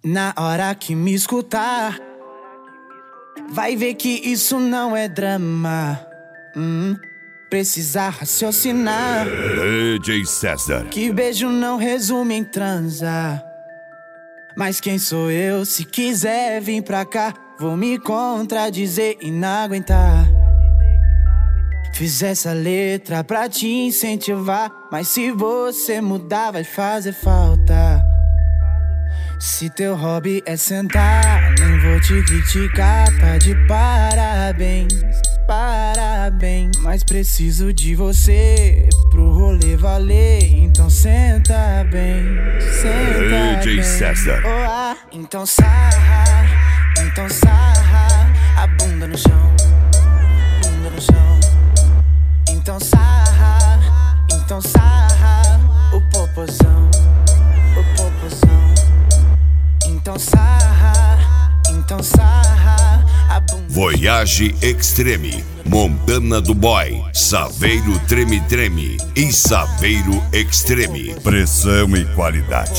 Na hora que me escutar, vai ver que isso não é drama. Precisa raciocinar. DJ César. Que beijo não resume em transa. Mas quem sou eu? Se quiser vir pra cá, vou me contradizer e não aguentar. Fiz essa letra pra te incentivar, mas se você mudar vai fazer falta. Se teu hobby é sentar, nem vou te criticar, tá de parabéns, parabéns. Mas preciso de você pro rolê valer, então senta bem, senta DJ bem. César. Então sarra a bunda no chão, bunda no chão. Então sarra o popozão, o popozão. Então sarra a bunda. Voyage Extreme, Montana do Boy, Saveiro Treme Treme e Saveiro Extreme. Pressão e qualidade.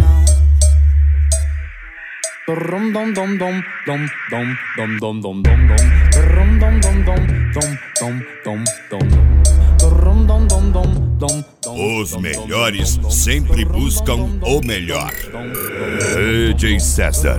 Os melhores sempre buscam o melhor. DJ César.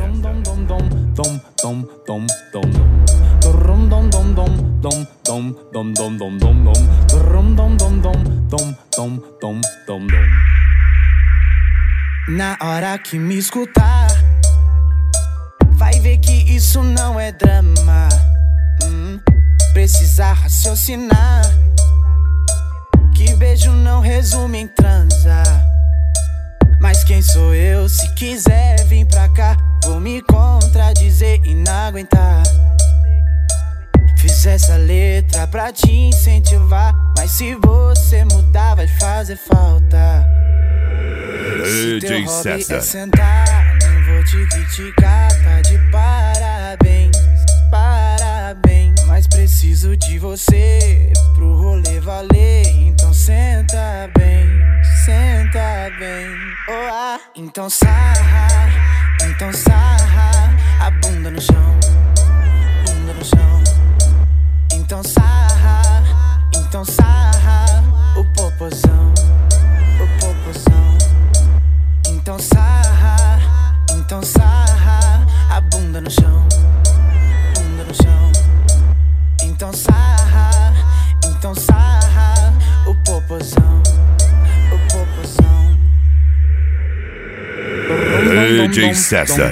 Na hora que me escutar, vai ver que isso não é drama. Precisa raciocinar. Que beijo não resume em transa. Mas quem sou eu? Se quiser vir pra cá, vou me contradizer e não aguentar. Fiz essa letra pra te incentivar, mas se você mudar vai fazer falta. Se teu hobby é sentar, nem vou te criticar, tá de parabéns, parabéns. Mas preciso de você pro rolê valer, então senta bem, senta bem. Então sarra a bunda no chão, bunda no chão. Então sarra o popozão, o popozão. Então sarra a bunda no chão, bunda no chão. Então sarra o popozão, o popozão. DJ César.